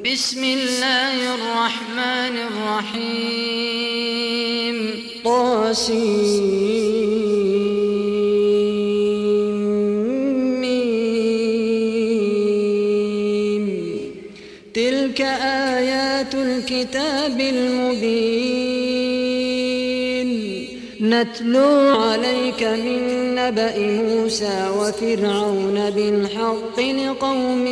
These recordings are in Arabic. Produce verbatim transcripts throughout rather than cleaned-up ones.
بسم الله الرحمن الرحيم طاسيم تلك آيات الكتاب المبين نتلو عليك من نبأ موسى وفرعون بالحق لقوم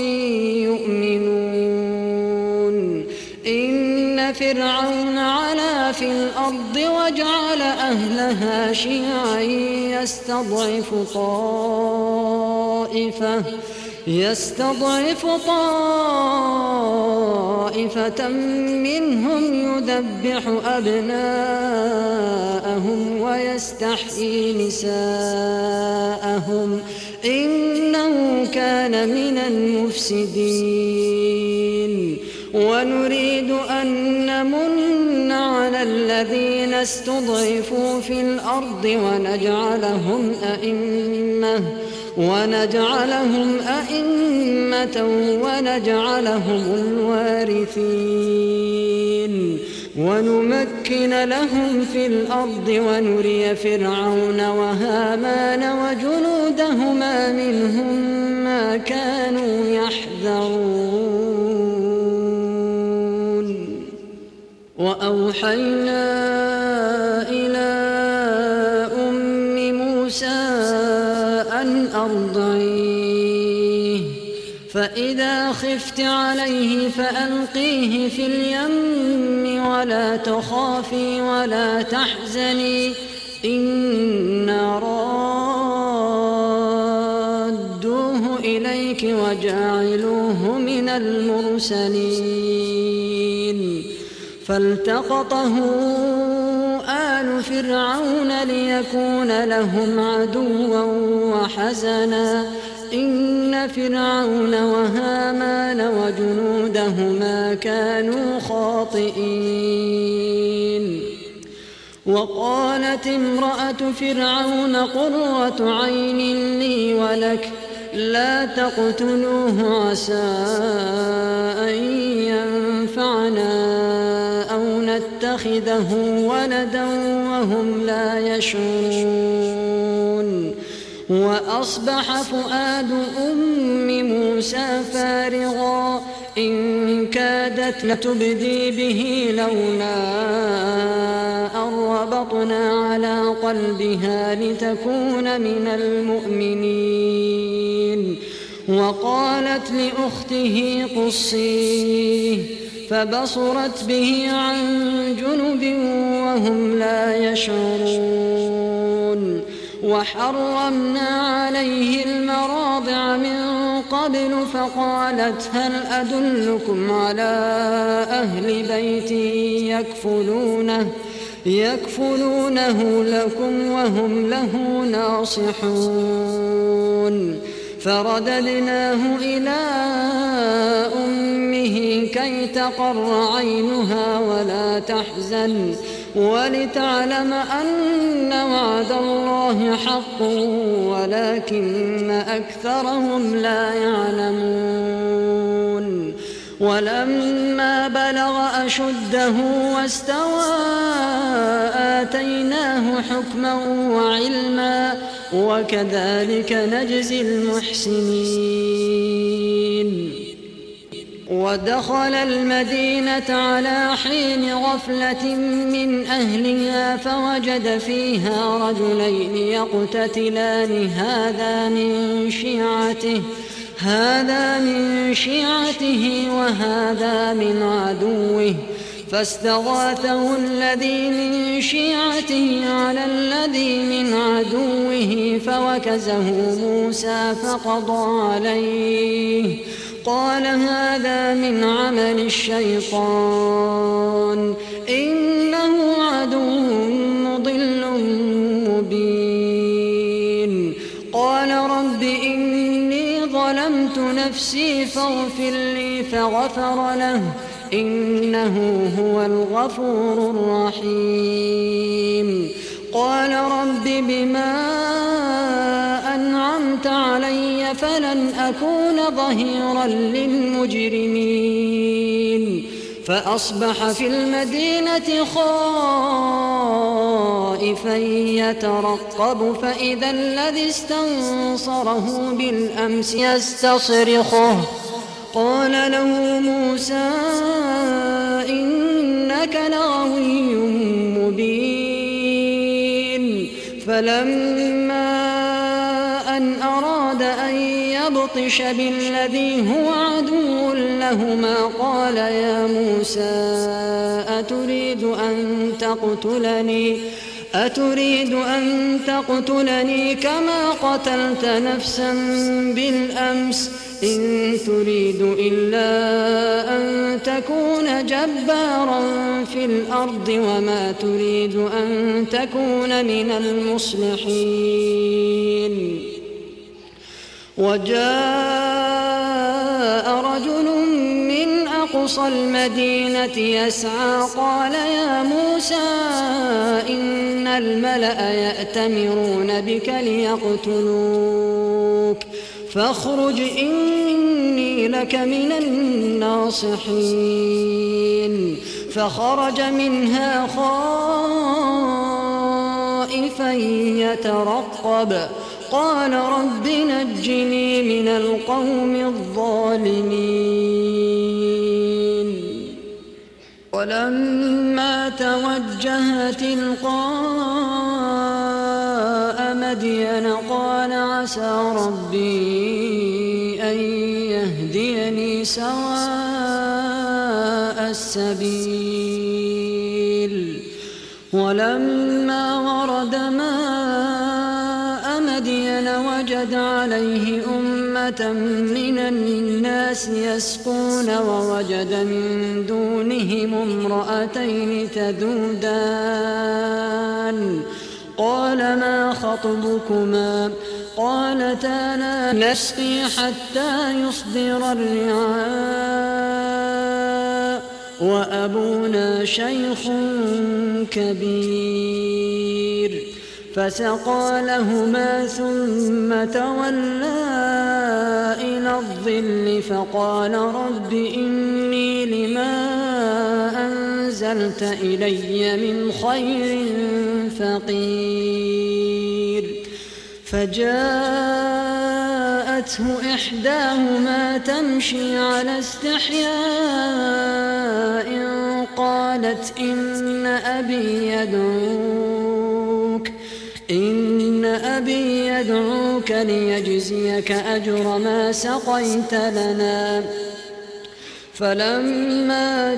يؤمنون إن فرعون علا في الأرض وجعل أهلها شيعا يستضعف طائفة يستضعف طائفة منهم يذبح أبناءهم ويستحيي نساءهم إنه كان من المفسدين ونريد أن نمن على الذين استضعفوا في الأرض ونجعلهم أئمة ونجعلهم أئمة ونجعلهم الوارثين ونمكن لهم في الأرض ونري فرعون وهامان وجنودهما منهم ما كانوا يحذرون وأوحينا إلى أم موسى أن أرضعيه فإذا خفت عليه فألقيه في اليم ولا تخافي ولا تحزني إنا رادوه إليك وجاعلوه من المرسلين فالتقطه آل فرعون ليكون لهم عدوا وحزنا إن فرعون وهامان وجنودهما كانوا خاطئين وقالت امرأة فرعون قرة عين لي ولك لا تقتلوه عسى أن ينفعنا أو نتخذه ولدا وهم لا يشعرون وأصبح فؤاد أم موسى فارغا إن كادت لتبدي به لولا أن ربطنا على قلبها لتكون من المؤمنين وقالت لأخته قصيه فبصرت به عن جنب وهم لا يشعرون وحرمنا عليه المراضع من قبل فقالت هل أدلكم على أهل بيت يكفلونه يكفلونه لكم وهم له ناصحون فرددناه إلى أمه كي تقر عينها ولا تحزن ولتعلم أن وعد الله حق ولكن أكثرهم لا يعلمون ولما بلغ أشده واستوى آتيناه حكما وعلما وكذلك نجزي المحسنين ودخل المدينة على حين غفلة من أهلها فوجد فيها رجلين يقتتلان هذا من شيعته هذا من شيعته وهذا من عدوه فاستغاثه الذي من شيعته على الذي من عدوه فوكزه موسى فقضى عليه قال هذا من عمل الشيطان إنه عدو مضل مبين قال رب إني ظلمت نفسي فاغفر لي فغفر له إنه هو الغفور الرحيم قال رب بما أنعمت علي فلن أكون ظهيرا للمجرمين فأصبح في المدينة خائفا يترقب فإذا الذي استنصره بالأمس يستصرخه قال له موسى إنك لغوي مبين. فلما أن أراد أن يبطش بالذي هو عدو لهما قال يا موسى أتريد أن تقتلني أتريد أن تقتلني كما قتلت نفسا بالأمس إن تريد إلا أن تكون جبارا في الأرض وما تريد أن تكون من المصلحين. وجاء رجل من أقصى المدينة يسعى قال يا موسى إن الملأ يأتمرون بك ليقتلوك فاخرج إني لك من الناصحين. فخرج منها خائفا يترقب قال رب نجني من القوم الظالمين. ولما توجه تلقاء مدين قال عسى ربي أن يهديني سواء السبيل. ولما ورد ماء مدين وجد عليه أمة من الناس يسقون ووجد من دونهم امرأتين تذودان قال ما خطبكما قالتا لا نسقي حتى يصدر الرعاء وأبونا شيخ كبير. فسقى لهما ثم تولى إلى الظل فقال رب إني لما أنزلت إلي من خير فقير. فجاءته إحداهما تمشي على استحياء قالت إن أبي يدعوك إن أبي يدعوك ليجزيك أجر ما سقيت لنا. فلما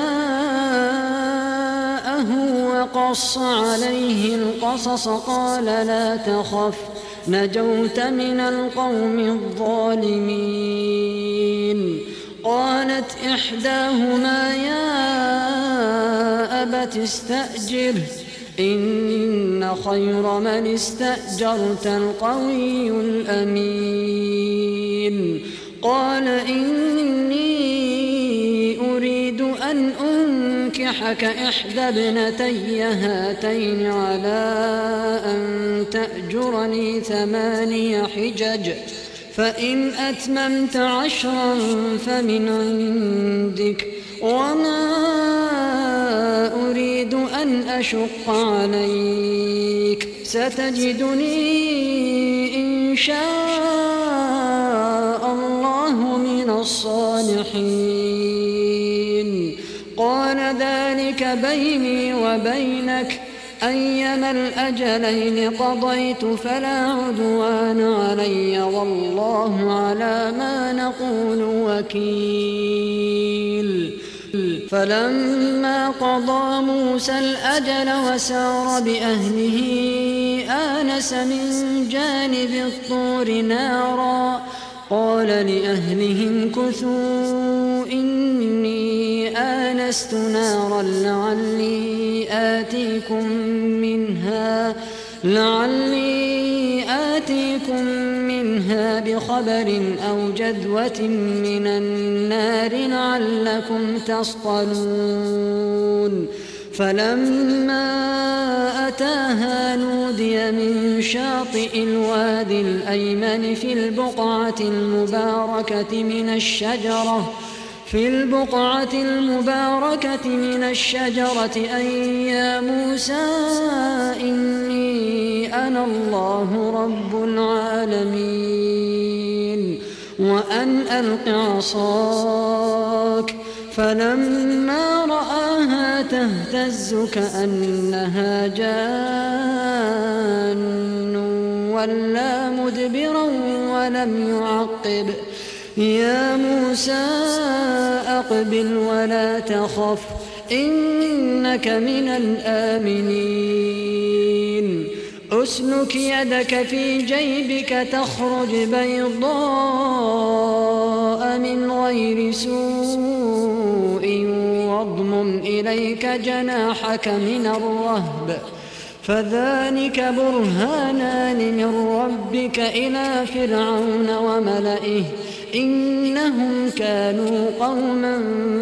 جاءه وقص عليه القصص قال لا تخف نجوت من القوم الظالمين. قالت إحداهما يا أبت استأجره إن خير من استأجرت القوي الأمين. قال إني أريد أن أنكحك إحدى ابنتي هاتين على أن تأجرني ثماني حجج فإن أتممت عشرا فمن عندك وما أريد أن أشق عليك ستجدني إن شاء الله من الصالحين. قال ذلك بيني وبينك أيما الأجلين قضيت فلا عدوان علي والله على ما نقول وكيل. فلما قضى موسى الأجل وسار بأهله آنس من جانب الطور نارا قال لأهلهم كثوا إني آنست نارا لعلي آتيكم منها لعلي آتيكم منها بخبر أو جذوة من النار لعلكم تصطلون. فلما أتاها نودي من شاطئ الوادي الأيمن في البقعة المباركة من الشجرة في البقعة المباركة من الشجرة أن يا موسى إني أنا الله رب العالمين وأن ألق عصاك فلما رآها تهتز كأنها جان ولا مدبرا ولم يعقب يا موسى أقبل ولا تخف إنك من الآمنين أسلك يدك في جيبك تخرج بيضاء من غير سوء واضمم إليك جناحك من الرهب فذلك برهانان من ربك إلى فرعون وملئه إنهم كانوا قوما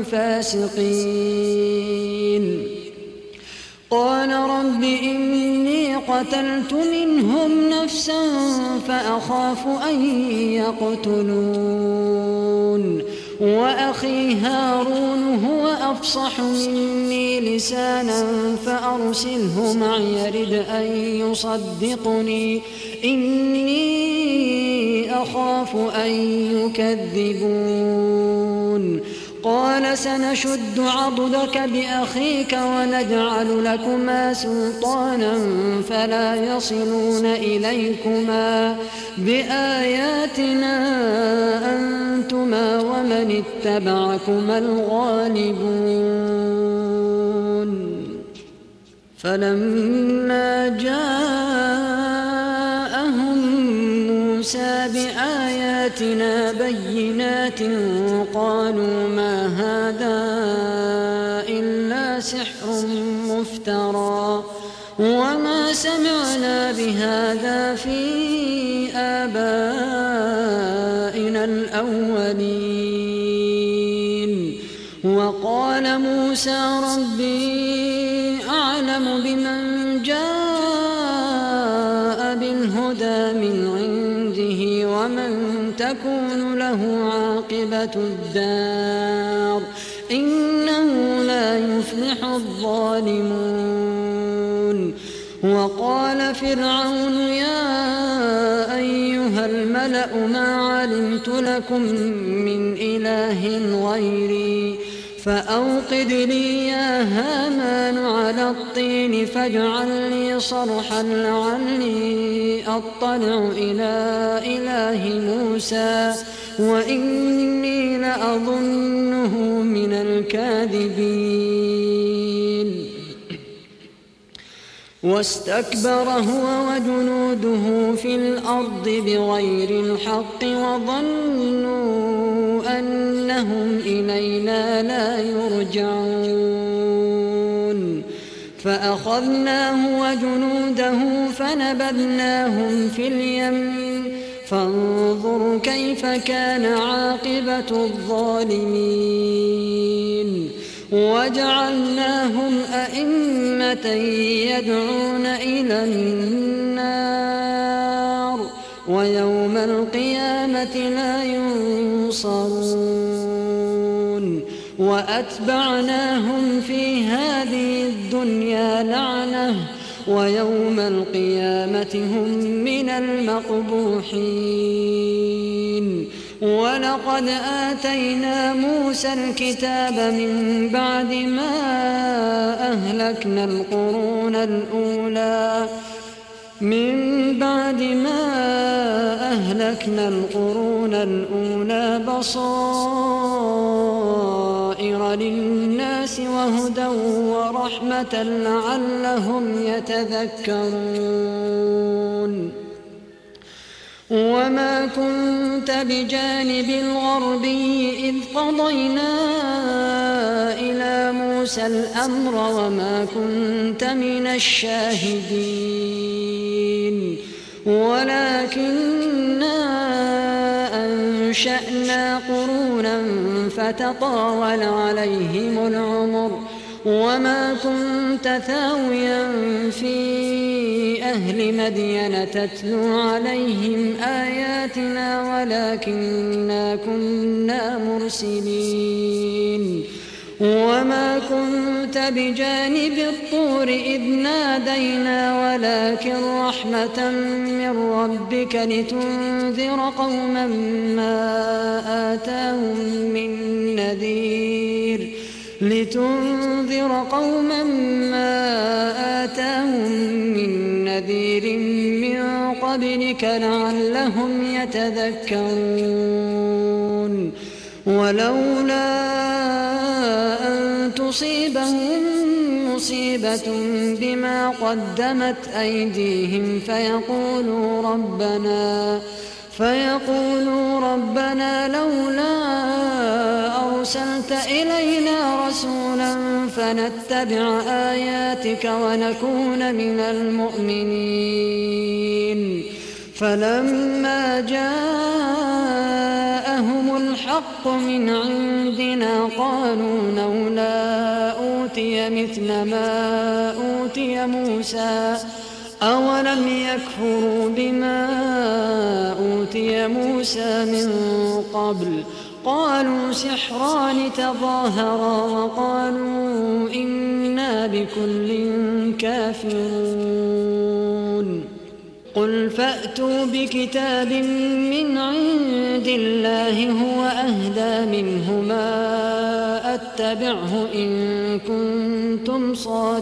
فاسقين قال رب إني قتلت منهم نفسا فأخاف أن يقتلون وأخي هارون هو أفصح مني لسانا فأرسله معي يرد أن يصدقني إني أخاف أن يكذبون قال سنشد عضدك بأخيك ونجعل لكما سلطانا فلا يصلون إليكما بآياتنا أنتما ومن اتبعكما الغالبون فلما جاءهم موسى بآياتنا بينات قالوا ما هذا إلا سحر مفترى وما سمعنا بهذا في آبائنا الأولين وقال موسى ربي أعلم بمن جاء بالهدى من عنده ومن تكون له عاقبة الدار إنه لا يفلح الظالمون وقال فرعون يا أيها الملأ ما علمت لكم من إله غيري فأوقد لي يا هامان على الطين فاجعل لي صرحا لعلي أطلع إلى إله موسى وإني لأظنه من الكاذبين واستكبر هو وجنوده في الأرض بغير الحق وظنوا أنهم إلينا لا يرجعون فأخذناه وجنوده فنبذناهم في اليم فانظر كيف كان عاقبة الظالمين وجعلناهم أئمة يدعون إلى النار ويوم القيامة لا ينصرون وأتبعناهم في هذه الدنيا لعنة ويوم القيامة هم من المقبوحين ولقد آتينا موسى الكتاب من بعد ما أهلكنا القرون الأولى من بعد ما أهلكنا القرون الأولى بصائر للناس وهدى ورحمة لعلهم يتذكرون وما كنت بجانب الغربي إذ قضينا إلى موسى الأمر وما كنت من الشاهدين ولكننا أنشأنا قرونا فتطاول عليهم العمر وما كنت ثاويا في أهل مدين تتلو عليهم آياتنا ولكننا كنا مرسلين وما كنت بجانب الطور إذ نادينا ولكن رحمة من ربك لتنذر قوما ما آتاهم من نذير لتنذر قوما ما آتاهم من نذير من قبلك لعلهم يتذكرون ولولا أن تصيبهم مصيبة بما قدمت أيديهم فيقولوا ربنا فيقولوا ربنا لولا أرسلت إلينا رسولا فنتبع آياتك ونكون من المؤمنين فلما جاءهم الحق من عندنا قالوا لولا أوتي مثل ما أوتي موسى أولم يكفروا بما أوتي موسى من قبل قالوا سحران تظاهرا وقالوا إنا بكل كافرون قل فأتوا بكتاب من عند الله هو أهدى منهما أتبعه إن كنتم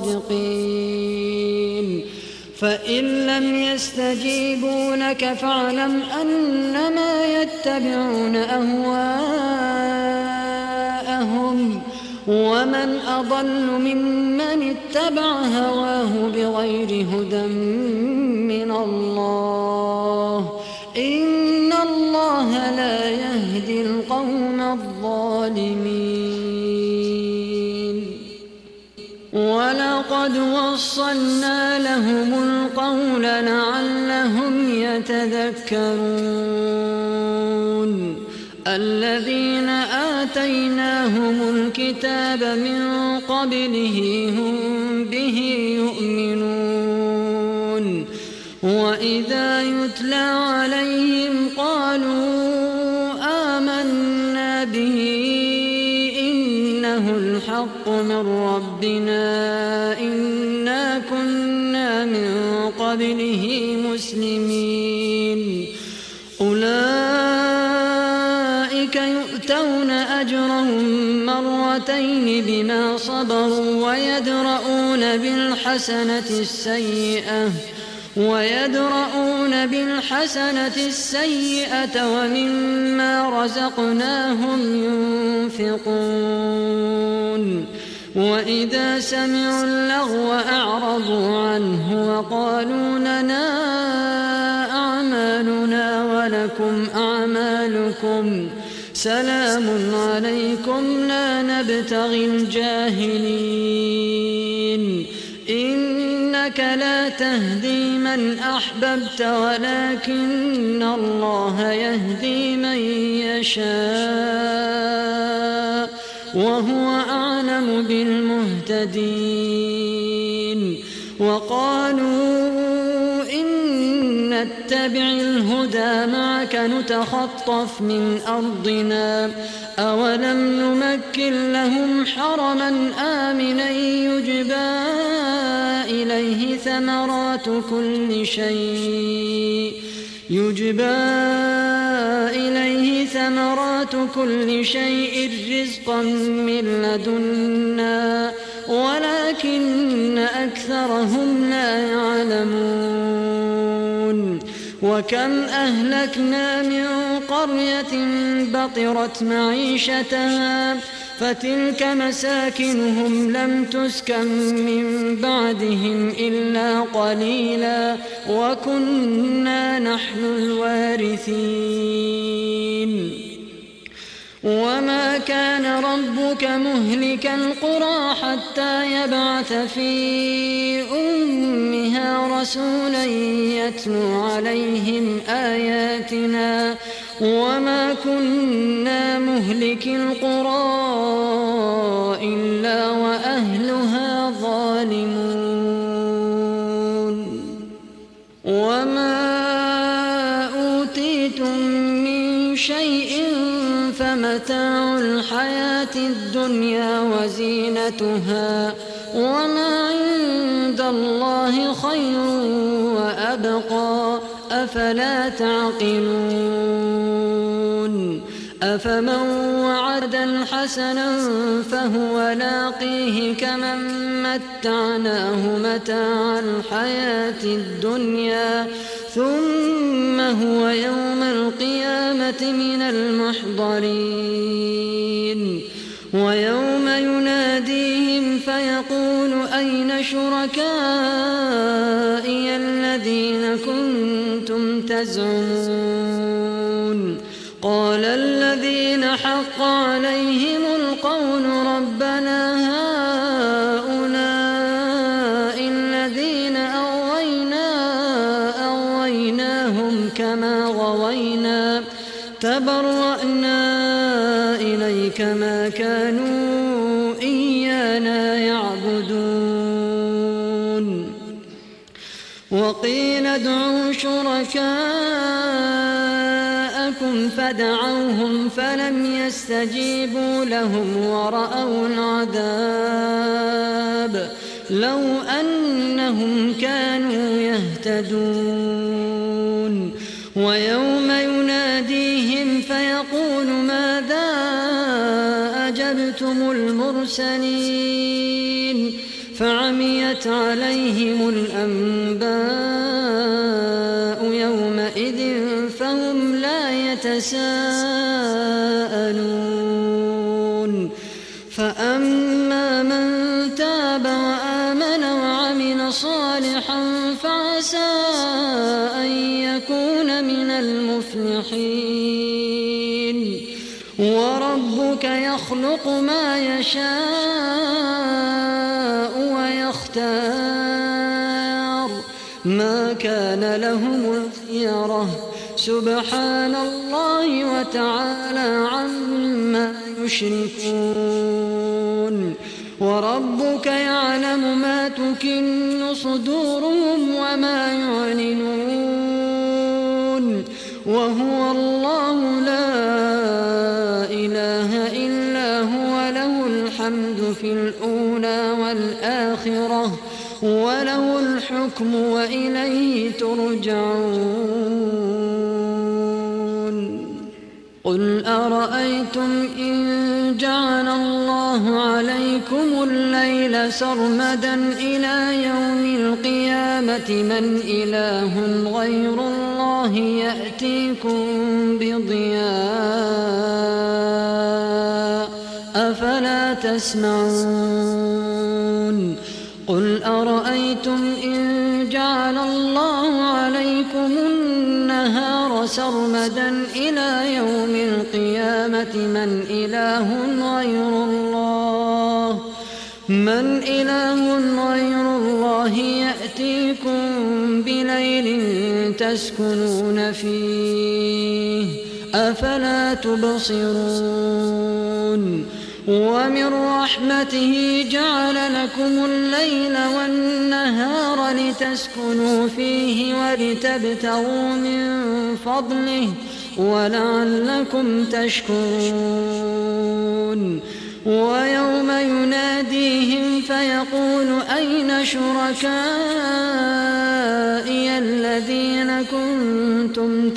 صادقين فإن لم يستجيبوا لك فاعلم أنما يتبعون أهواءهم ومن أضل ممن اتبع هواه بغير هدى من الله إن الله لا يهدي القوم الظالمين ولقد وصلنا لهم القول لعلهم يتذكرون الذين آتيناهم الكتاب من قبله هم به يؤمنون وإذا يتلى عليهم قالوا آمنا به إنه الحق من ربنا إنا كنا من قبله مسلمين أولئك يؤتون أجرهم مرتين بما صبروا ويدرؤون بالحسنة السيئة ويدرؤون بالحسنة السيئة ومما رزقناهم ينفقون وإذا سمعوا اللغو أعرضوا عنه وقالوا لنا أعمالنا ولكم أعمالكم سلام عليكم لا نبتغي الجاهلين إنك لا تهدي من أحببت ولكن الله يهدي من يشاء وهو أعلم بالمهتدين وقالوا إن نتبع الهدى معك نتخطف من أرضنا أولم نمكن لهم حرما آمنا يجبى إليه ثمرات كل شيء يجبى إليه ثمرات كل شيء رزقا من لدنا ولكن أكثرهم لا يعلمون وكم أهلكنا من قرية بطرت معيشتها فتلك مساكنهم لم تسكن من بعدهم إلا قليلا وكنا نحن الوارثين وما كان ربك مهلك القرى حتى يبعث في أمها رسولا يتلو عليهم آياتنا وما كنا مهلك القرى إلا وأهلها متاع الحياة الدنيا وزينتها وما عند الله خير وأبقى أفلا تعقلون أفمن وعدا حسنا فهو لاقيه كمن متعناه متاع الحياة الدنيا ثم هو يوم القيامة من المحضرين ويوم يناديهم فيقول أين شركائي الذين كنتم تزعمون قال الذين حق عليهم القول ربنا هؤلاء الذين أغوينا أغويناهم كما غوينا تبرأنا إليك ما كانوا إيانا يعبدون وقيل ادعوا شركاءكم فدعوهم فلم يستجيبوا لهم ورأوا العذاب لو أنهم كانوا يهتدون ويوم يناديهم فيقول ماذا أجبتم المرسلين فعميت عليهم الأنباء يومئذ فهم لا يتساءلون فأما من تاب وآمن وعمل صالحا فعسى أن يكون من المفلحين وربك يخلق ما يشاء ويختار ما كان لهم الخيرة سبحان الله وتعالى عما يشركون وربك يعلم ما تكن صدورهم وما يعلنون وهو الله لا إله إلا هو له الحمد في الأولى والآخرة وله الحكم وإليه ترجعون قل أرأيتم إن جعل الله عليكم الليل سرمدا إلى يوم القيامة من إله غير الله يأتيكم بضياء أفلا تسمعون قل أرأيتم إن جعل الله عليكم النهار سرمدا إلى يوم القيامة من إله غير الله من إله غير الله يأتيكم بليل تسكنون فيه أفلا تبصرون ومن رحمته جعل لكم الليل والنهار لتسكنوا فيه ولتبتغوا من فضله ولعلكم تشكرون ويوم يناديهم فيقول أين شركائي الذين كنتم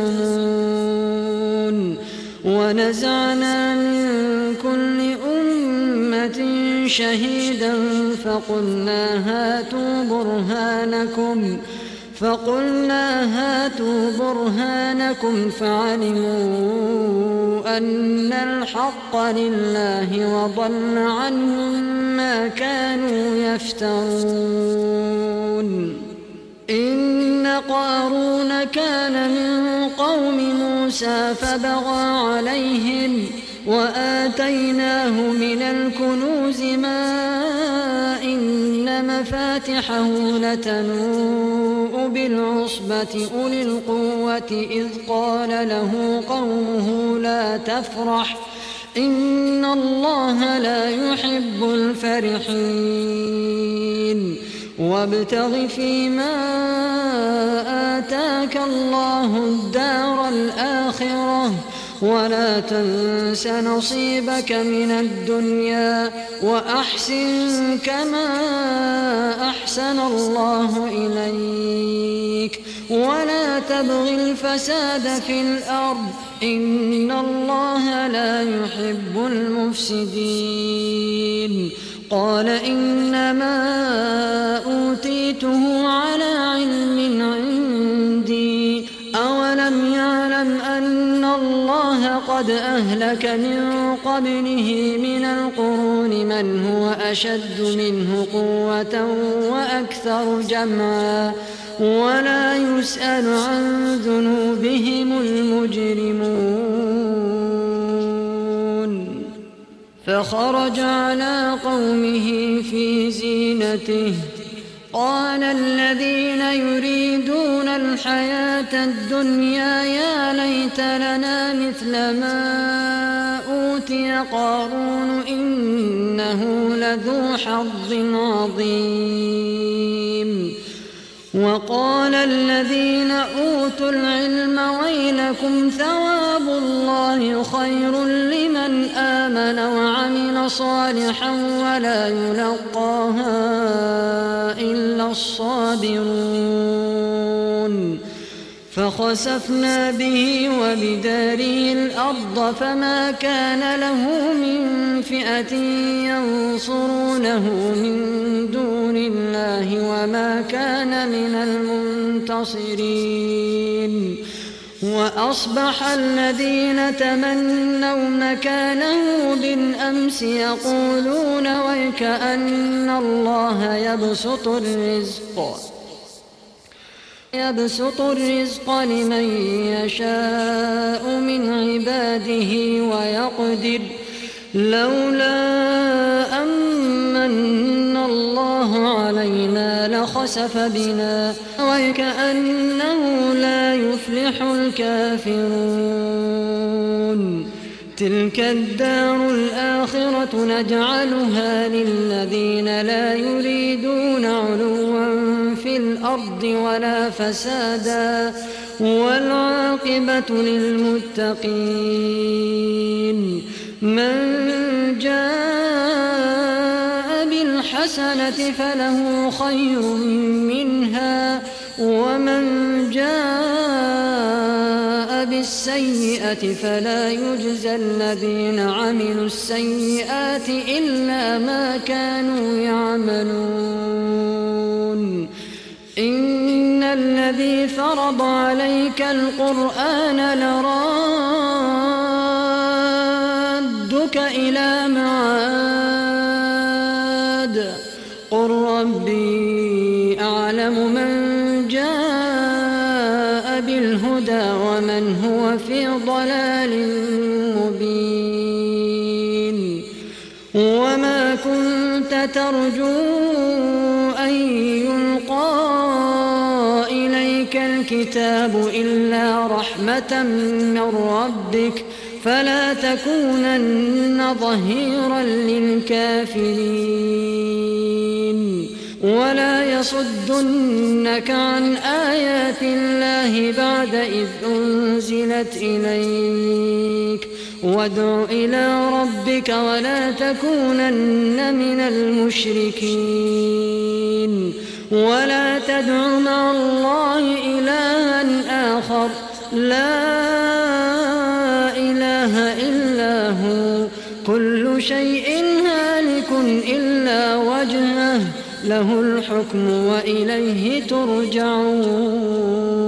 تزعمون ونزعنا من كل أمة شهيدا فقلنا هاتوا برهانكم فقلنا هاتوا برهانكم فعلموا أن الحق لله وضل عنهم ما كانوا يفترون إن قارون كان من قوم موسى فبغى عليهم وآتيناه من الكنوز ما إن مفاتحه لتنوء بالعصبة أولي القوة إذ قال له قومه لا تفرح إن الله لا يحب الفرحين وابتغ فيما آتاك الله الدار الآخرة ولا تنس نصيبك من الدنيا وأحسن كما أحسن الله إليك ولا تبغ الفساد في الأرض إن الله لا يحب المفسدين. قال إنما أوتيته على علم عندي أولم يعلم أن الله قد أهلك من قبله من القرون من هو أشد منه قوة وأكثر جمعا ولا يسأل عن ذنوبهم المجرمون. فخرج على قومه في زينته قال الذين يريدون الحياة الدنيا يا ليت لنا مثل ما أوتي قارون إنه لذو حظ عظيم. وقال الذين أوتوا العلم ويلكم ثواب الله خير لمن آمن وعمل صالحا ولا يلقاها إلا الصابرون. فخسفنا به وبداره الأرض فما كان له من فئة ينصرونه من دون الله وما كان من المنتصرين. وأصبح الذين تمنوا مكانه بالأمس يقولون ويكأن الله يبسط الرزق يبسط الرزق لمن يشاء من عباده ويقدر لولا أمن الله علينا لخسف بنا وكأنه لا يفلح الكافرون. تلك الدار الآخرة نجعلها للذين لا يريدون علوا في الأرض ولا فسادا والعاقبة للمتقين. من جاء بالحسنة فله خير منها ومن جاء بالسيئة فلا يجزى الذين عملوا السيئات إلا ما كانوا يعملون. إن الذي فرض عليك القرآن لرادك إلى معاد قل ربي أعلم من جاء بالهدى ومن هو في ضلال مبين. وما كنت ترجو أن يلقى إليك الكتاب إلا رحمة من ربك فلا تكونن ظهيرا للكافرين. ولا يصدنك عن آيات الله بعد إذ أنزلت إليك وادع إلى ربك ولا تكونن من المشركين. ولا تدع مع الله إلها آخر لا إله إلا هو كل شيء هالك إلا وجهه له الحكم وإليه ترجعون.